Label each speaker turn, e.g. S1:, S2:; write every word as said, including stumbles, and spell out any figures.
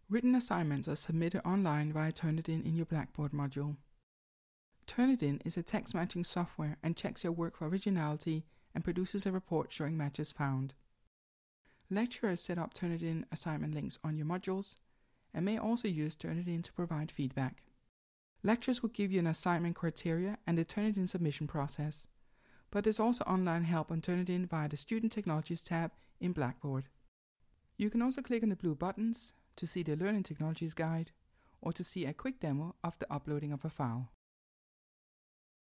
S1: Written assignments are submitted online via Turnitin in your Blackboard module. Turnitin is a text matching software and checks your work for originality and produces a report showing matches found. Lecturers set up Turnitin assignment links on your modules and may also use Turnitin to provide feedback. Lecturers will give you an assignment criteria and the Turnitin submission process, but there's also online help on Turnitin via the Student Technologies tab in Blackboard. You can also click on the blue buttons to see the Learning Technologies guide or to see a quick demo of the uploading of a file.